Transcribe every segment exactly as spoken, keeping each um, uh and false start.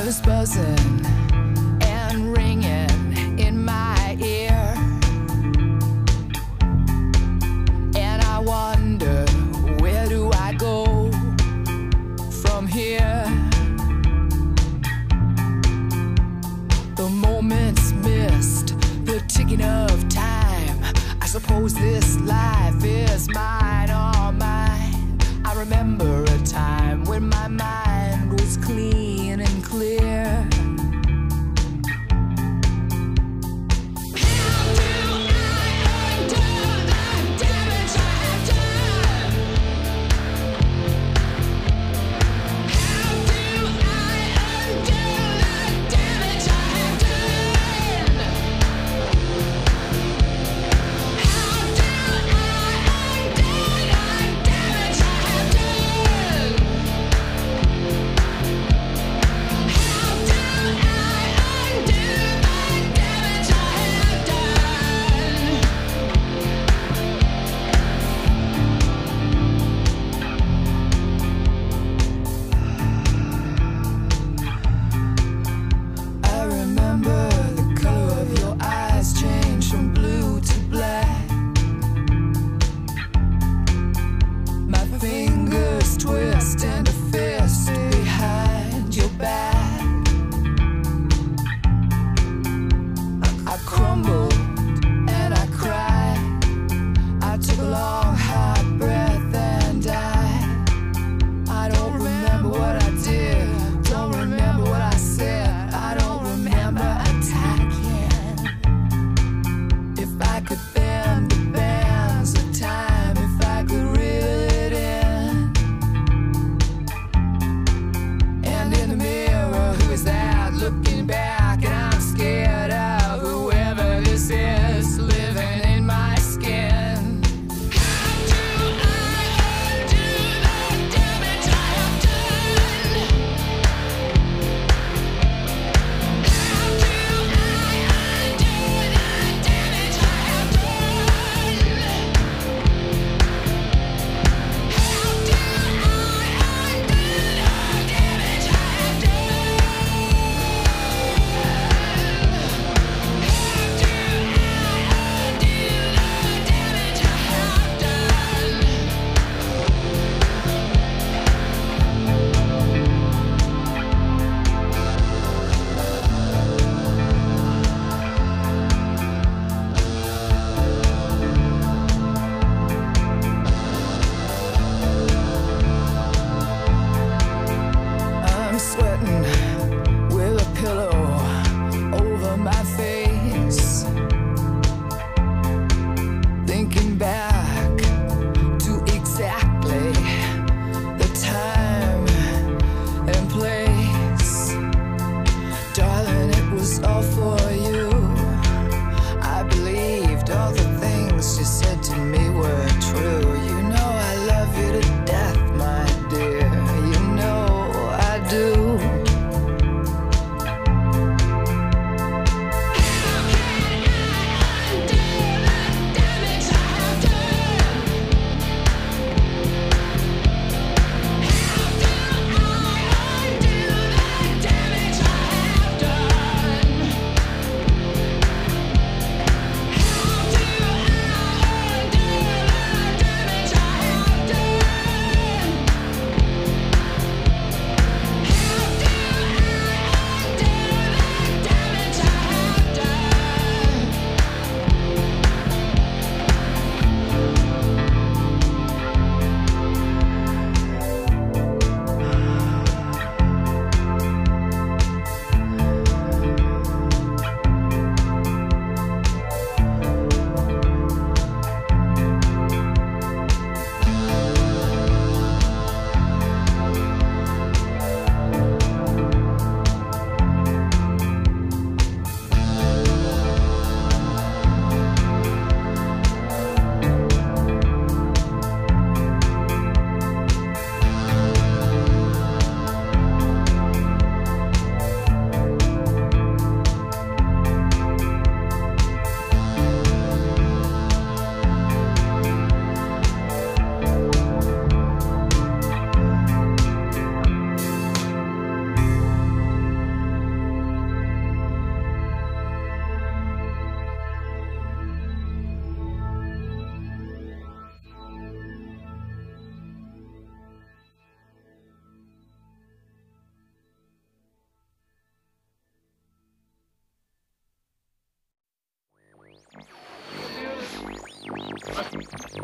is buzzing and ringing in my ear, and I wonder, where do I go from here? The moments missed, the ticking of time. I suppose this life is mine, all mine. I remember a time when my mind was clean and clear. How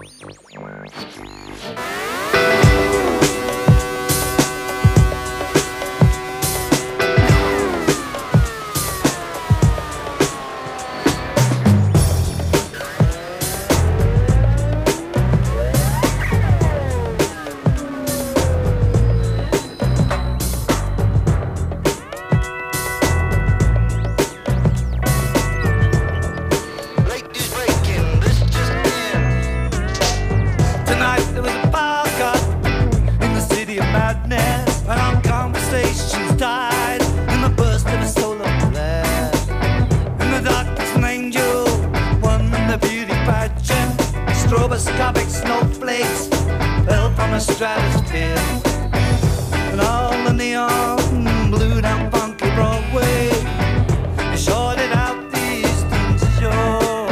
Stroboscopic snowflakes fell from a stratosphere, and all the neon blew down funky Broadway. They shorted out the eastern shore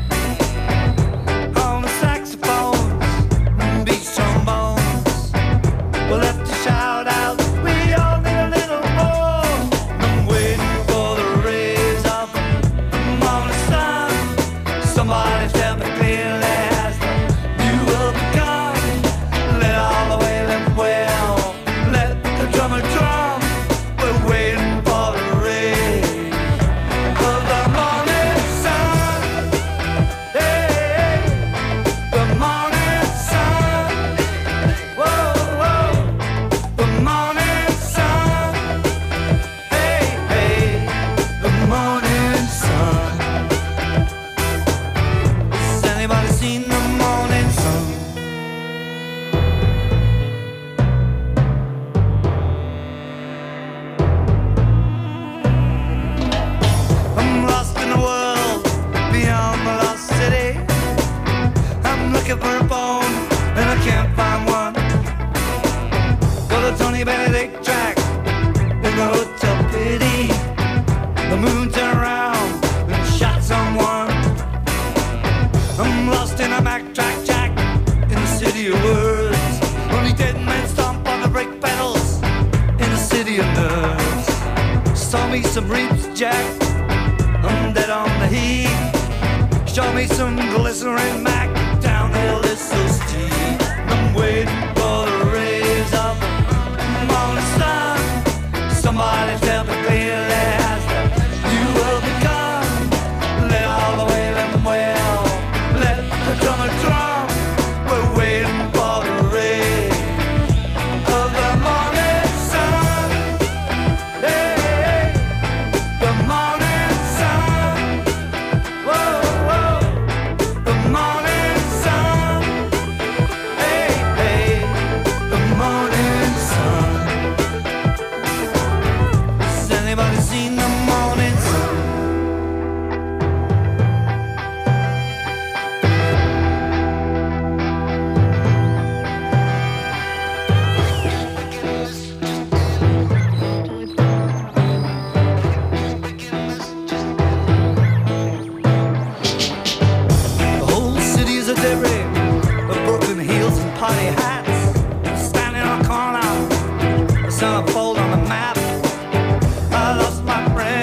on the saxophones and beach trombones. We'll have to shout out, we all need a little more. I'm waiting for the rays of the morning sun. Somebody tell me clearly, for a phone, and I can't find one. Got a Tony Benedict track in the Hotel Pity. The moon turned around and shot someone. I'm lost in a backtrack jack in the city of words. Only dead men stomp on the brake pedals in the city of nerves. Saw me some reaps, Jack. I'm dead on the heat. Show me some glycerin Mac. Downhill is so steep. I'm waiting for the rays of the morning sun. Somebody tell me clearly, as the you will become. Let all the way them well. Let the drummer drum. We're waiting for the rays of the morning sun. Hey, the morning sun. Whoa, whoa, the morning. Seen the morning sun. The whole city is a debris of broken heels and party hats. Standing on a corner, the sun fold on the map. I lost my friend.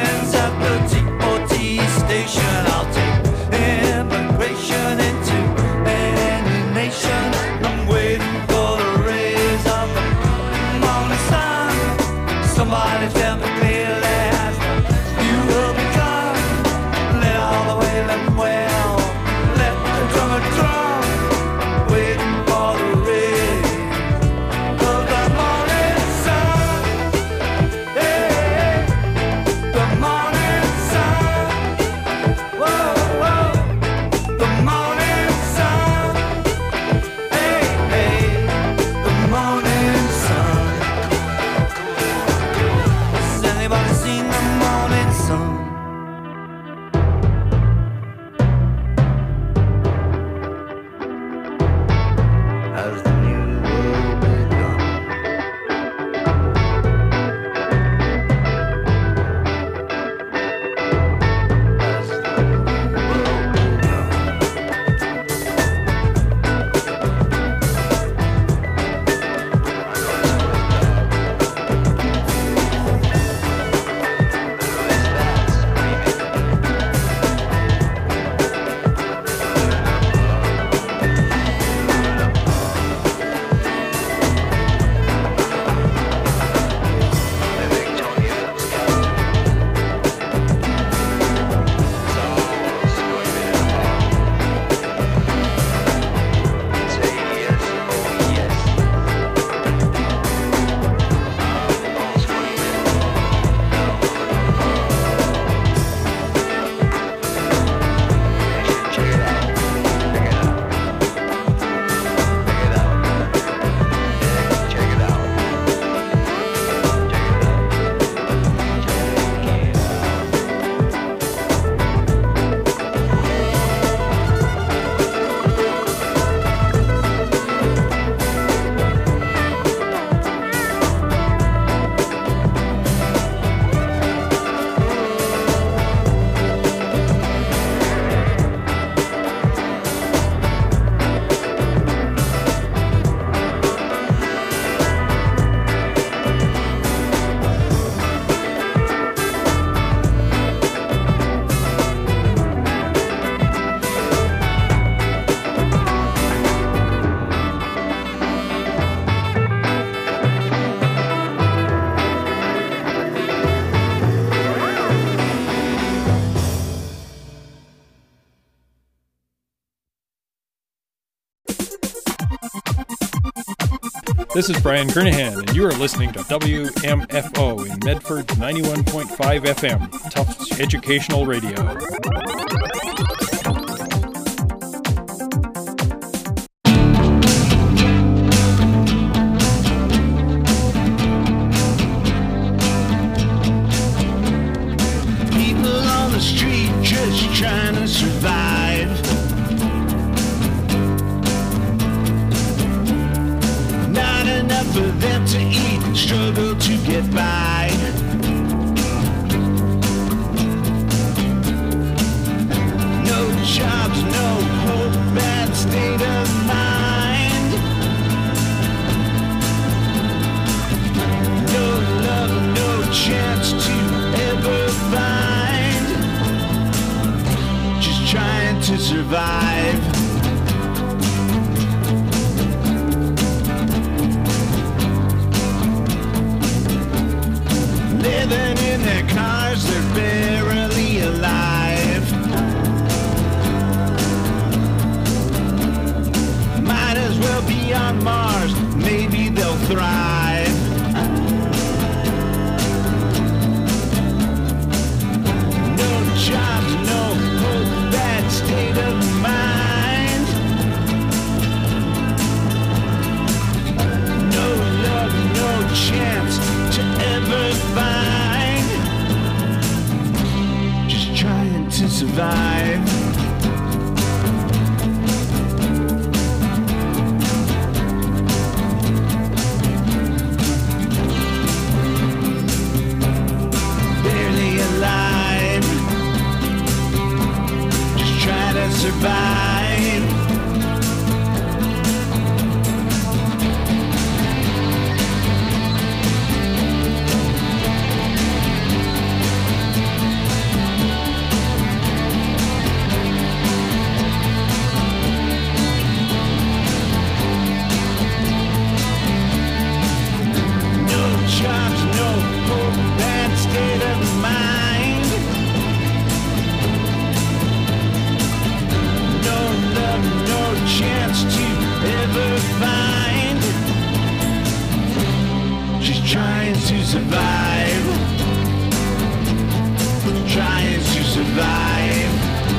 This is Brian Kernahan, and you are listening to W M F O in Medford ninety-one point five F M, Tufts Educational Radio. People on the street just trying to survive. Not enough for them to eat, struggle to get by. No jobs, no hope, bad state of mind. No love, no chance to ever find. Just trying to survive. Living in their cars, they're barely alive. Might as well be on Mars, maybe they'll thrive. No jobs, no hope, bad state of mind. No love, no chance to ever find. Just trying to survive. Barely alive. Just trying to survive. Jobs, no hope, bad state of mind. No love, no chance to ever find. Just trying to survive. Trying to survive.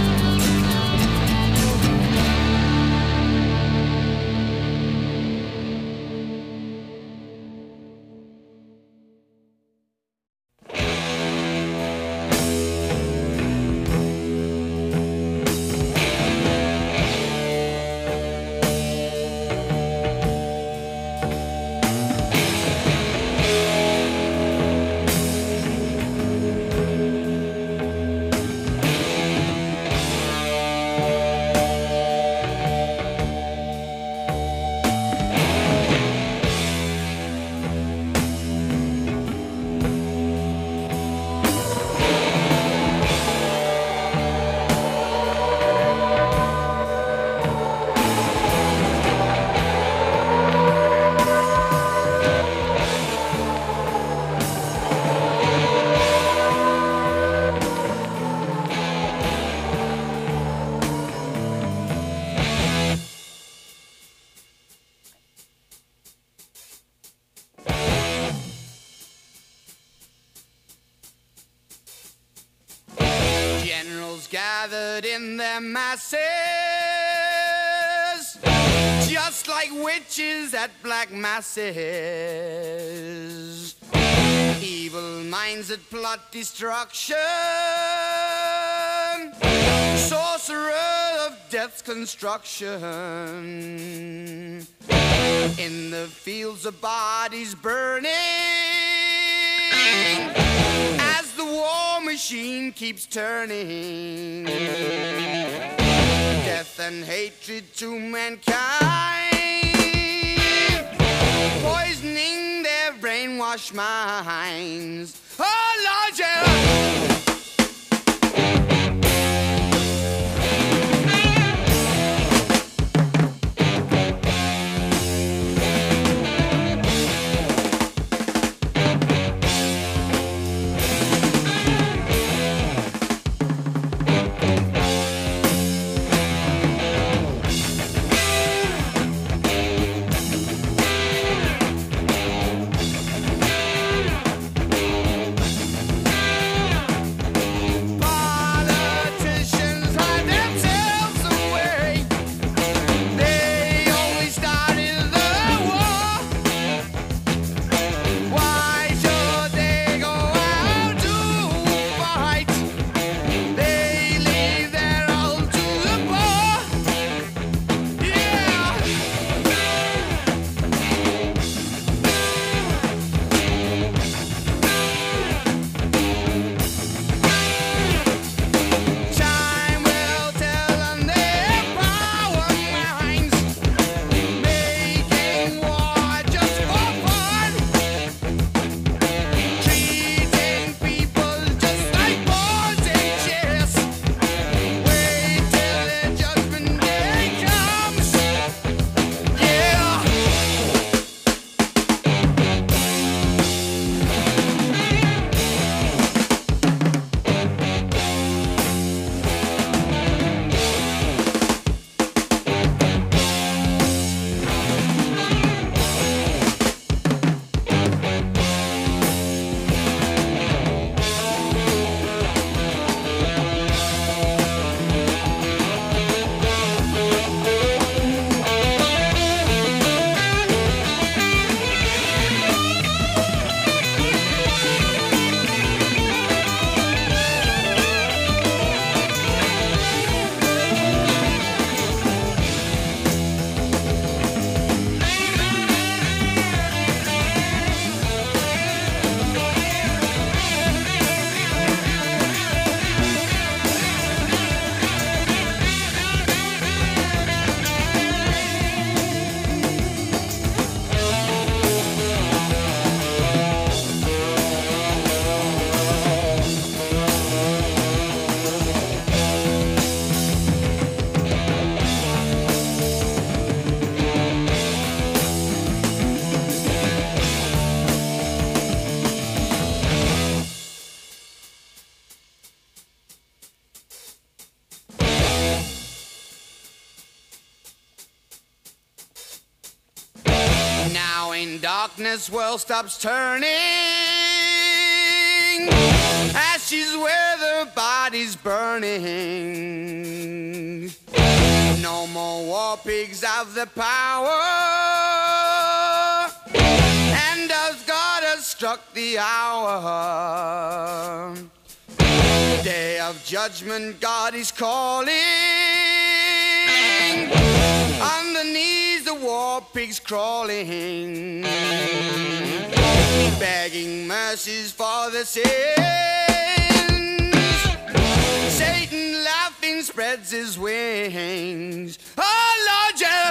Gathered in their masses, just like witches at black masses. Evil minds that plot destruction, sorcerer of death's construction. In the fields of bodies burning, as the war machine keeps turning. Death and hatred to mankind, poisoning their brainwashed minds. Oh Lord, yeah. darkness world stops turning, ashes where the body's burning. No more war pigs have the power, and as God has struck the hour, day of judgment God is calling. On the knees the war pigs crawling, begging mercies for the sins. Satan laughing spreads his wings. Oh Lord, yeah.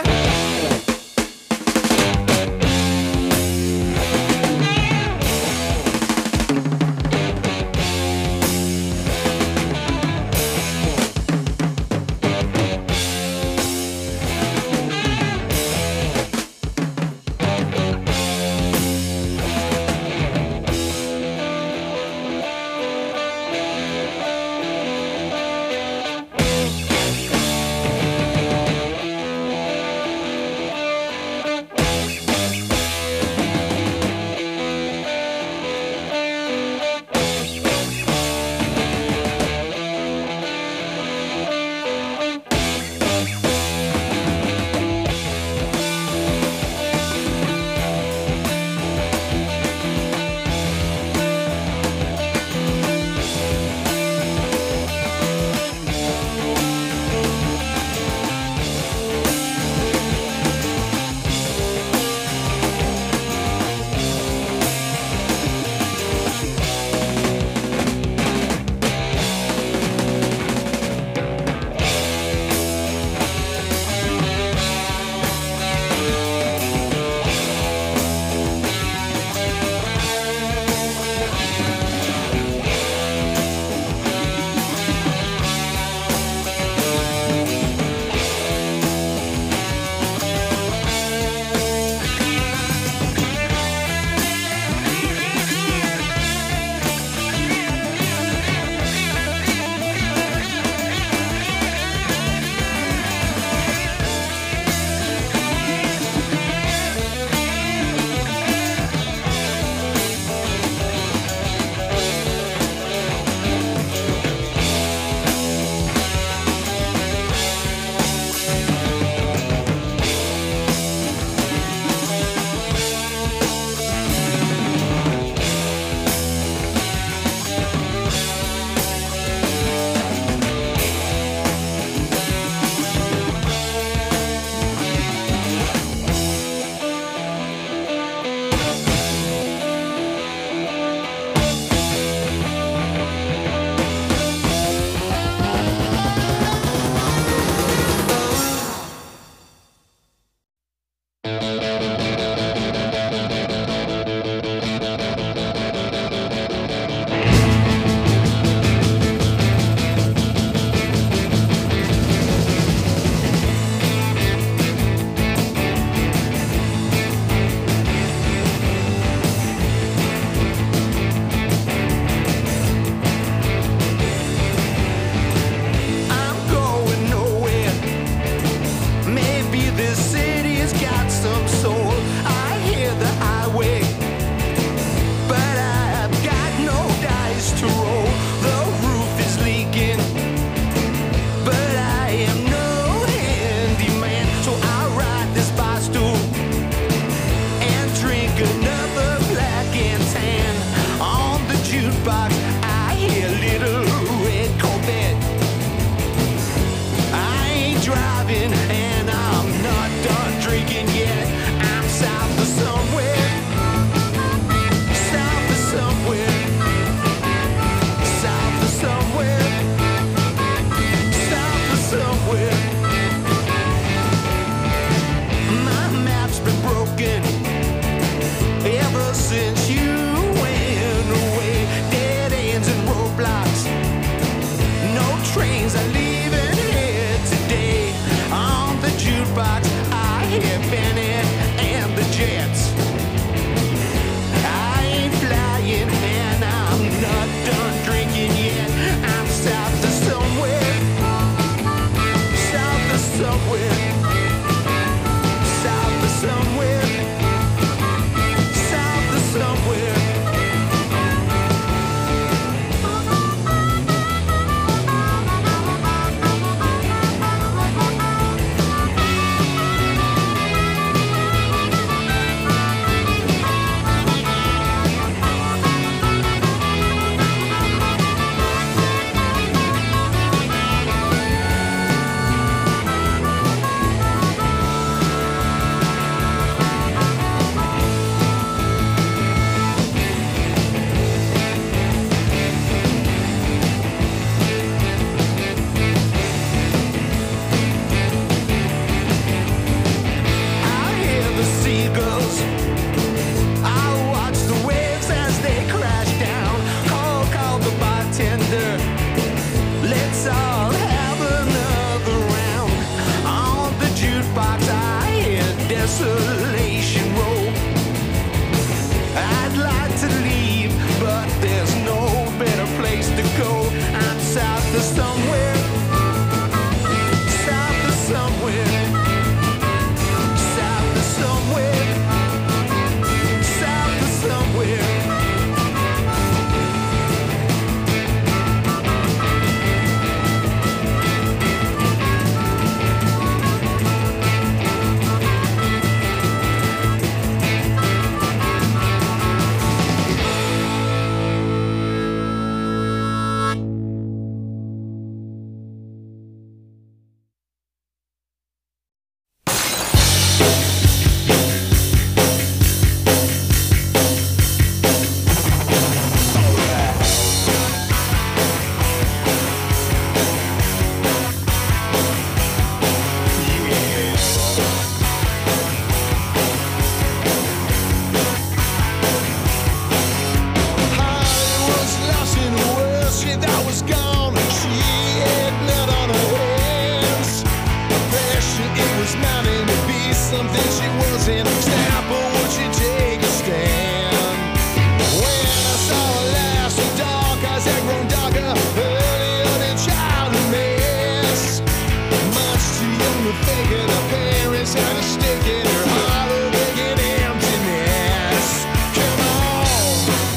was gone. She had blood on her hands. A pressure, it was mounting to be something she wasn't. Snap, or would she take a stand? When I saw her last, her dark eyes had grown darker. Earlier than childhood mess. Much too young to figure the parents had a stake in her heart, a vacant emptiness. Come on.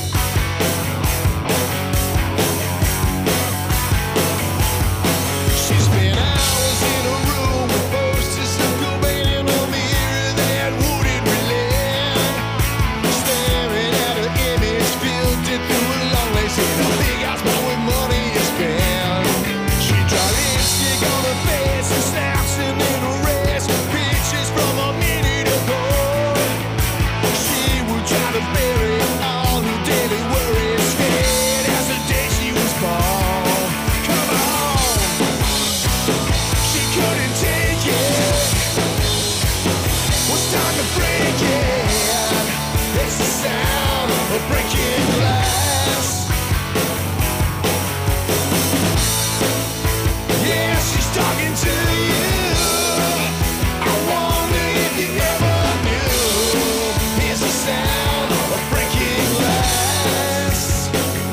She spent hours in a room with posters of Cobain in a mirror that wouldn't relent. Staring at her image, filtered through a long lace in a big house bought with money to spend. She tried lipstick on her face and snaps and little rest. Pictures from a minute ago. She would try to bury all her daily worries. Scared as the day she was born. Come on. She couldn't take it. Was time to break it. It's the sound of breaking glass. Yeah, she's talking to you. I wonder if you ever knew. It's the sound of breaking glass.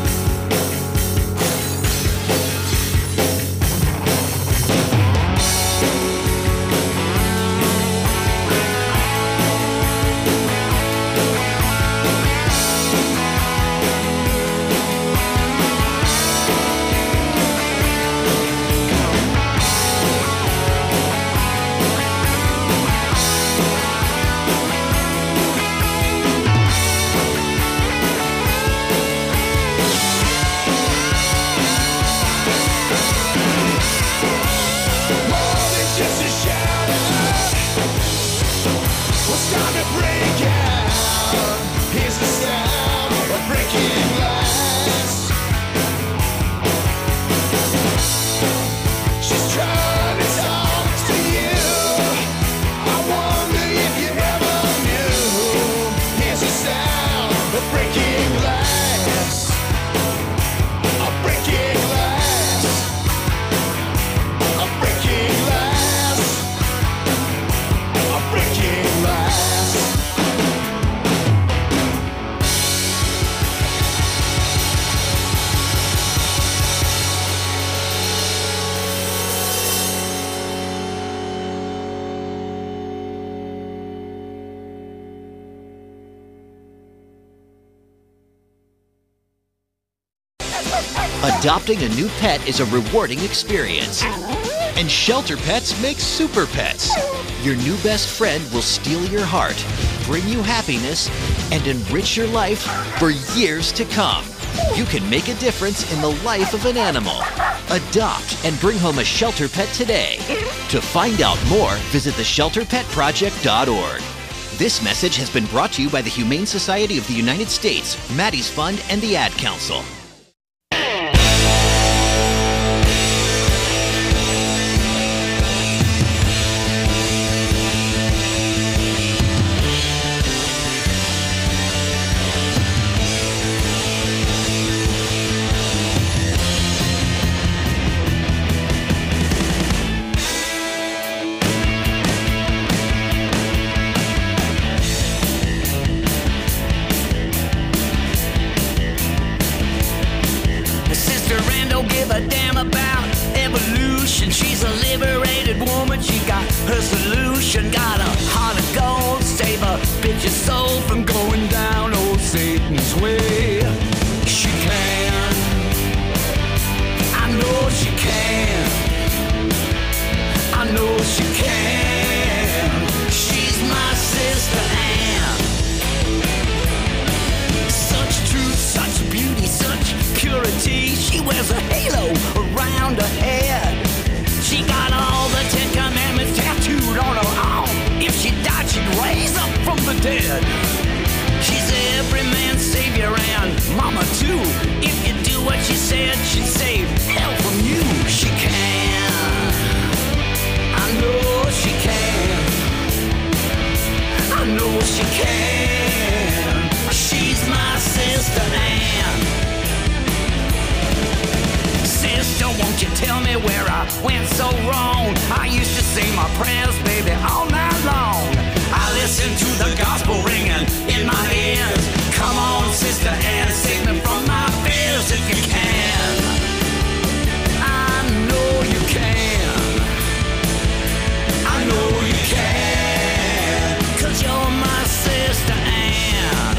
More than just a shout-out. What's time to break out? Here's the sound of breaking glass. She's trying to talk to you. I wonder if you ever knew. Here's the sound of breaking glass. Of breaking glass. Of breaking glass. Of breaking glass. Adopting a new pet is a rewarding experience. And Shelter Pets makes super pets. Your new best friend will steal your heart, bring you happiness, and enrich your life for years to come. You can make a difference in the life of an animal. Adopt and bring home a Shelter Pet today. To find out more, visit the shelter pet project dot org. This message has been brought to you by the Humane Society of the United States, Maddie's Fund, and the Ad Council. Her solution got a heart of gold. Save a bitch's soul from going down old Satan's way. She can, I know she can, I know she can. She's my sister Ann. Such truth, such beauty, such purity. She wears a halo around her head. She got all the Ten Commandments tattooed on her arm. If she died, she'd raise up from the dead. She's every man's savior and mama too. If you do what she said, she'd save hell from you. She can, I know she can, I know she can. She's my sister Ann. tell me where I went so wrong. I used to sing my prayers, baby, all night long. I listen to the gospel ringing in my ears. Come on, Sister Anne, save me from my fears if you can. I know you can. I know you can. 'Cause you're my Sister Anne.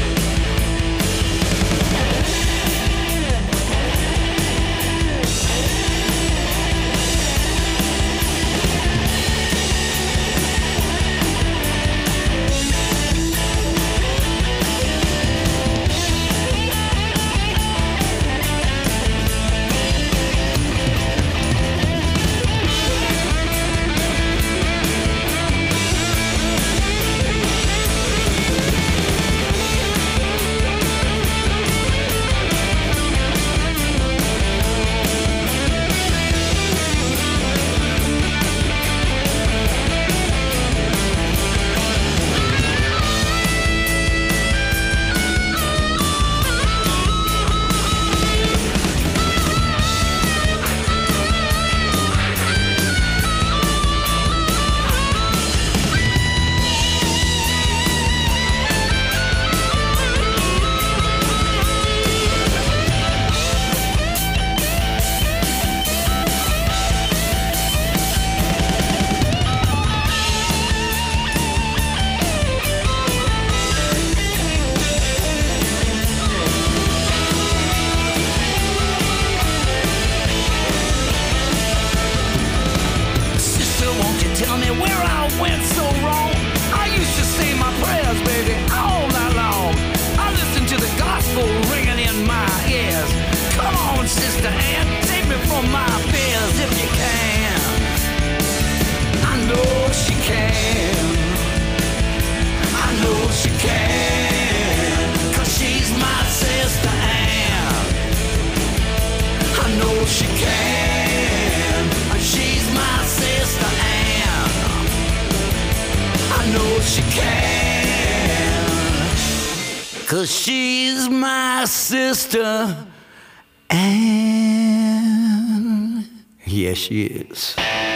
Cause she's my sister Anne. Yes, she is.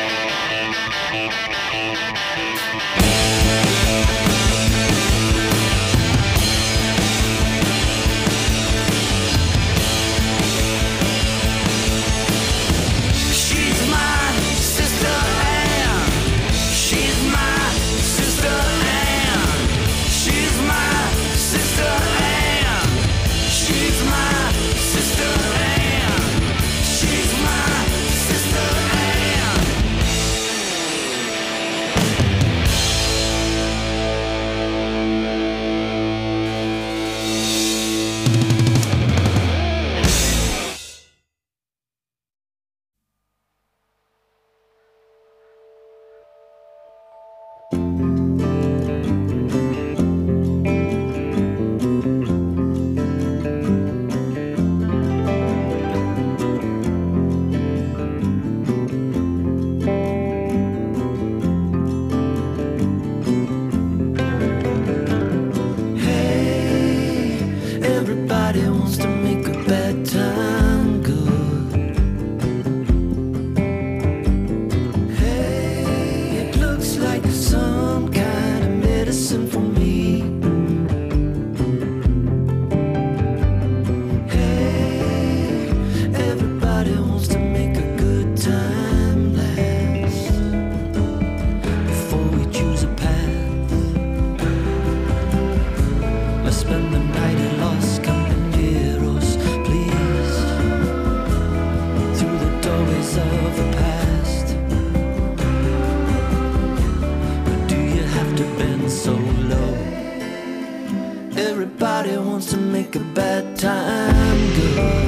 Everybody wants to make a bad time good.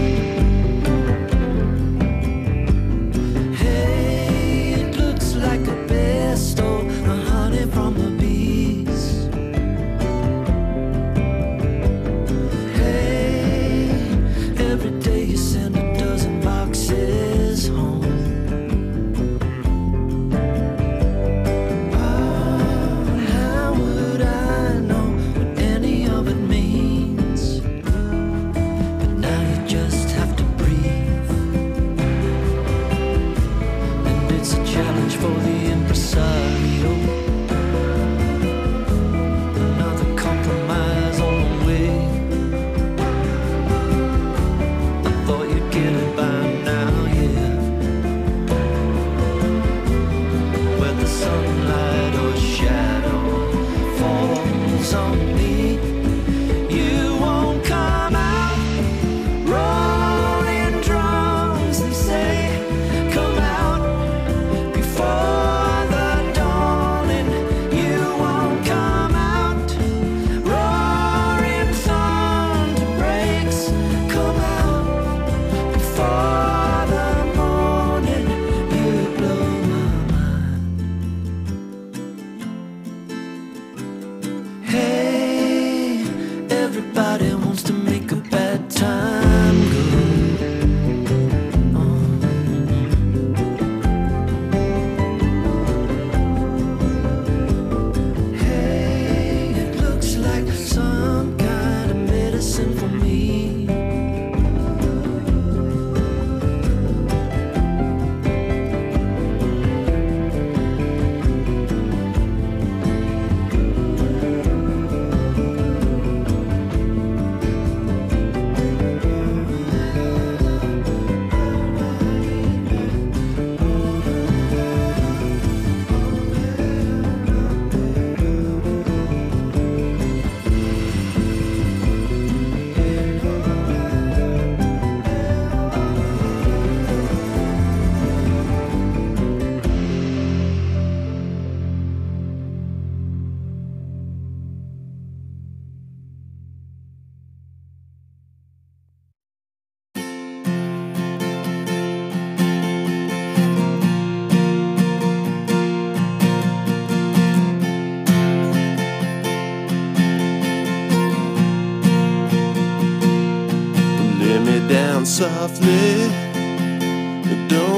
Hey, it looks like a bear stole the honey from the bees. Hey, every day you send a dozen boxes home.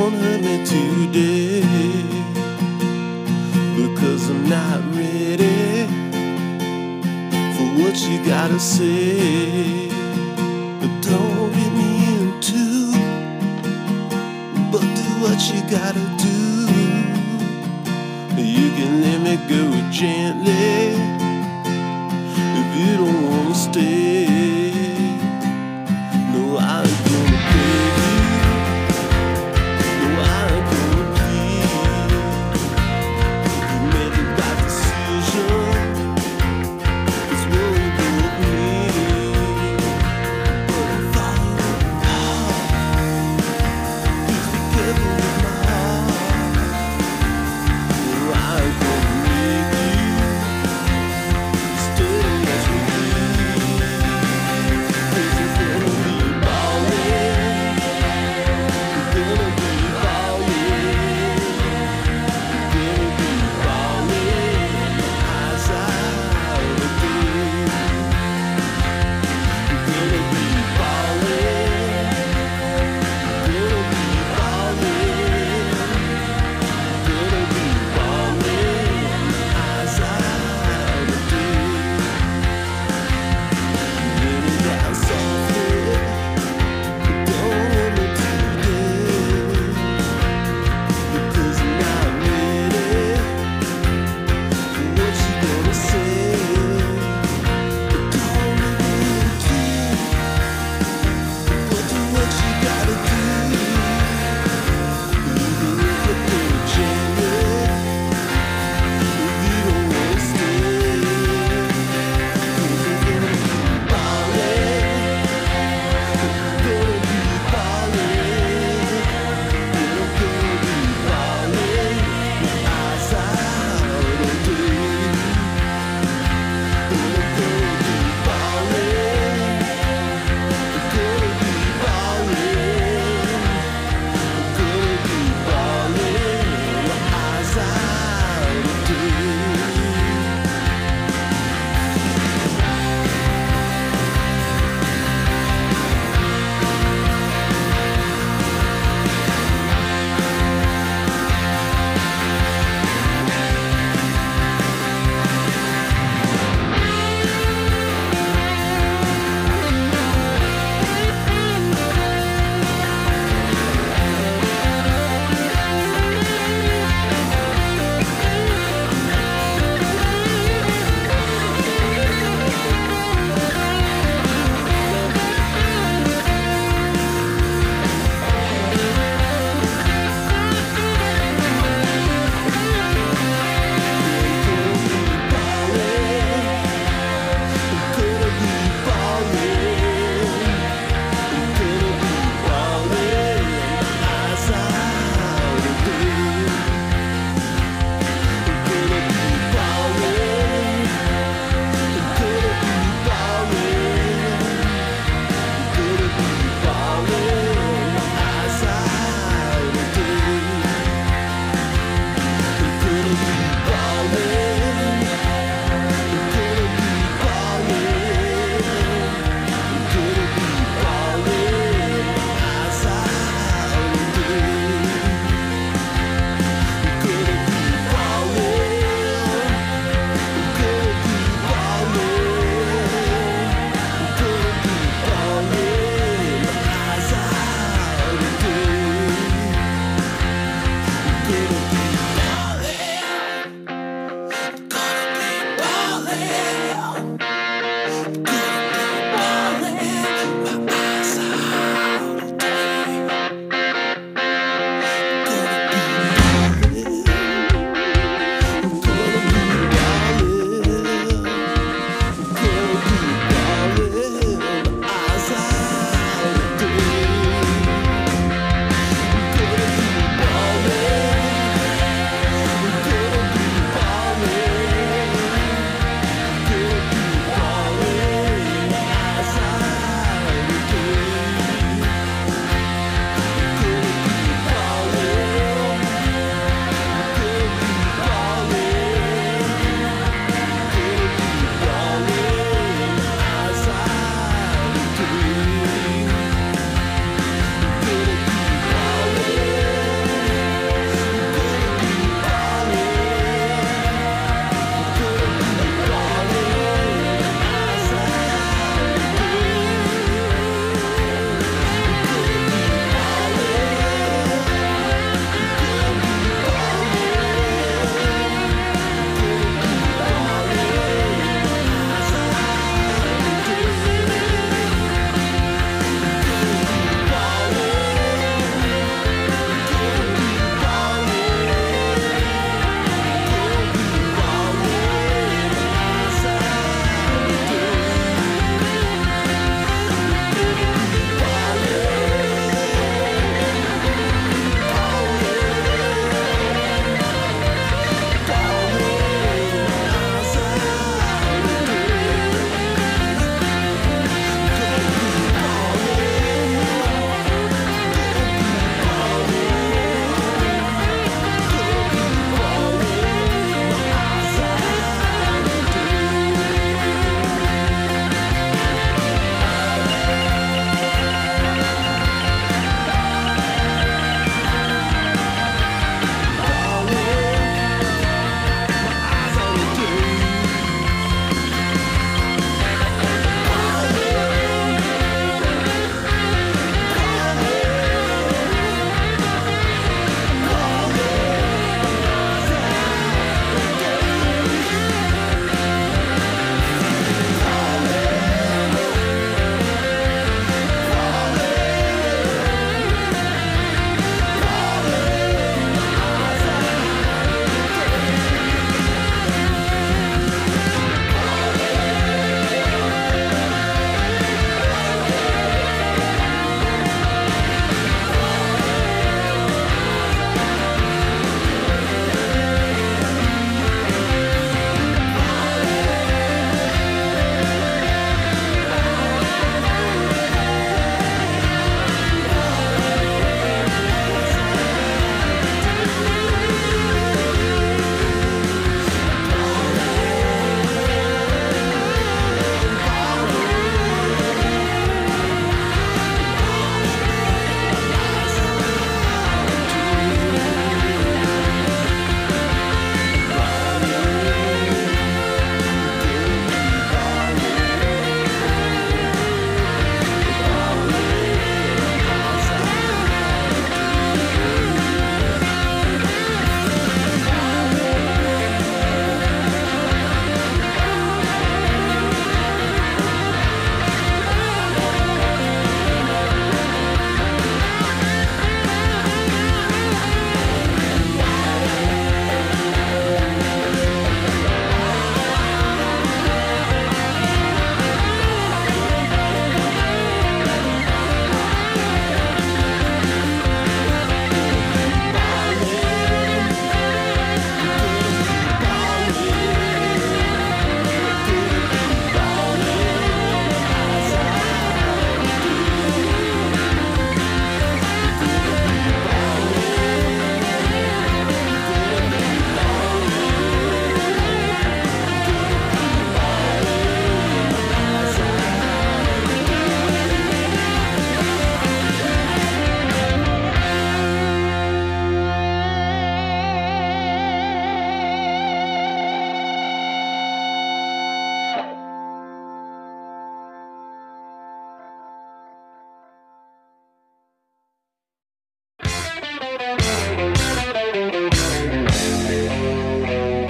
don't hurt me today, because I'm not ready for what you gotta say. But don't get me into, but do what you gotta do. You can let me go gently if you don't wanna stay. No, I ain't gonna beg you. No, I ain't gonna plead. You made the right decision. It's what we both need. But if I were God, please be careful with my heart. No, I ain't gonna make you stay as we need.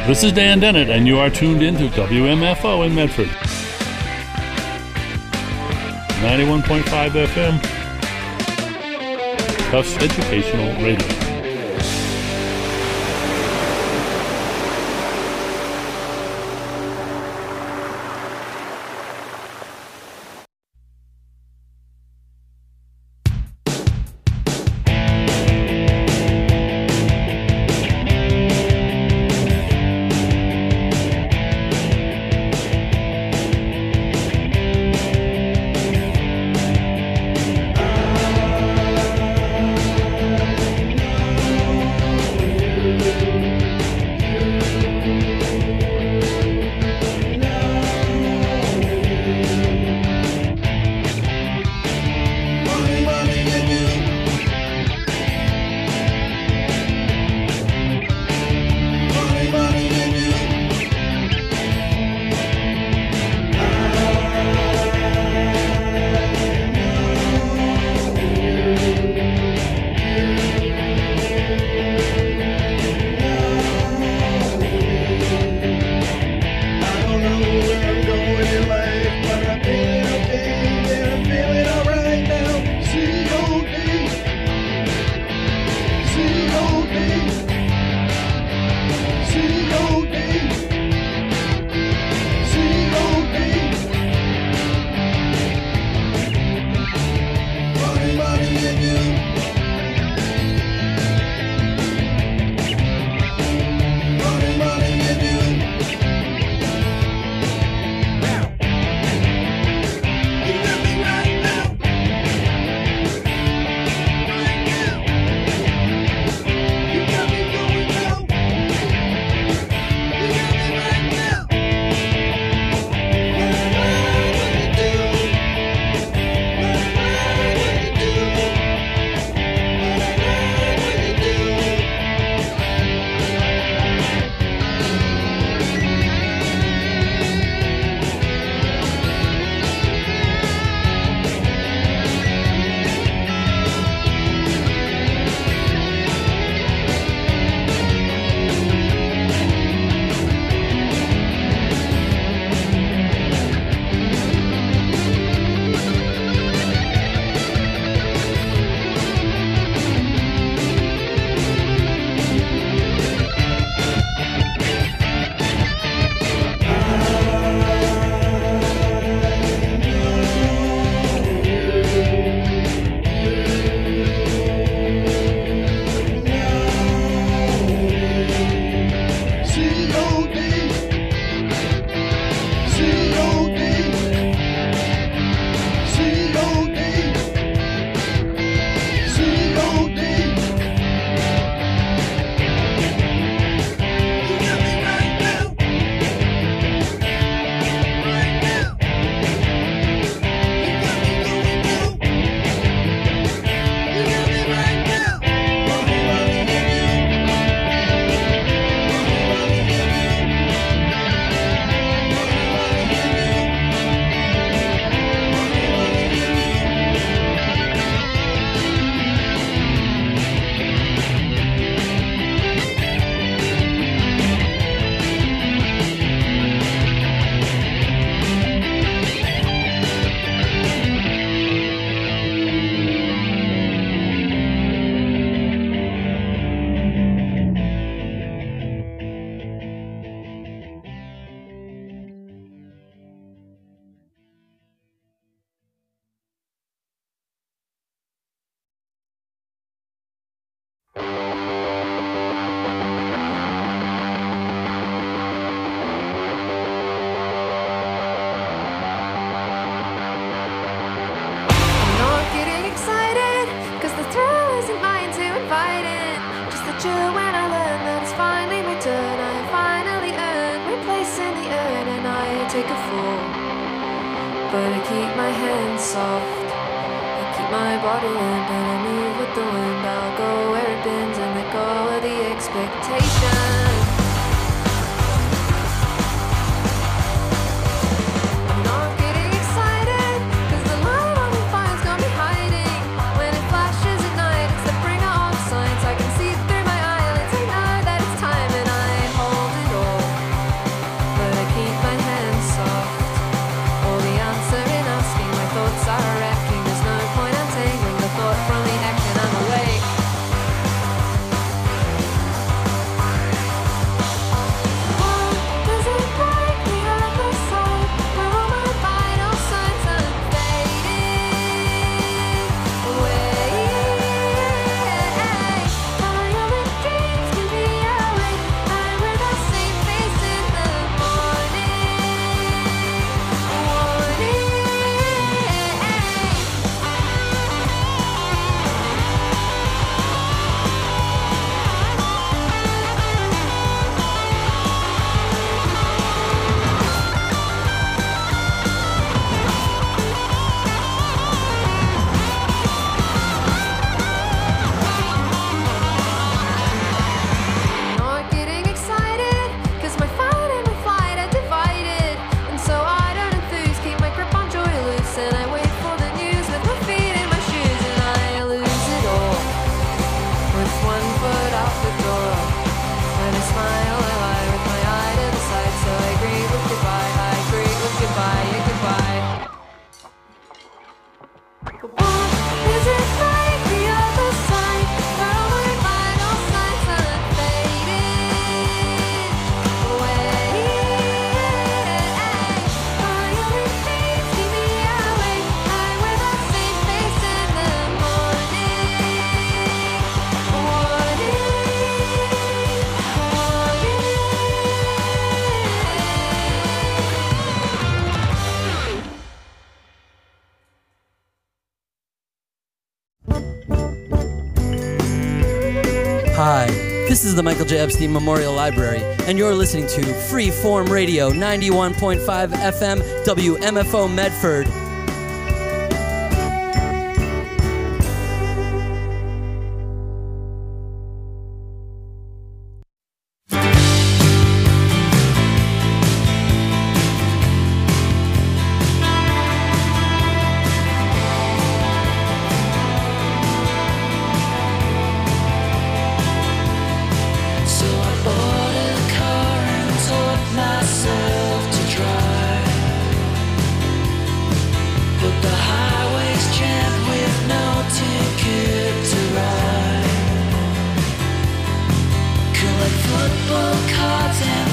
This is Dan Dennett, and you are tuned in to W M F O in Medford. ninety-one point five F M, Tufts Educational Radio. take a fall, but I keep my hands soft, I keep my body limp, and I move with the wind. I'll go where it bends and let go of the expectation. All Hi, this is the Michael J. Epstein Memorial Library, and you're listening to Freeform Radio, ninety-one point five F M, W M F O Medford. Football cards and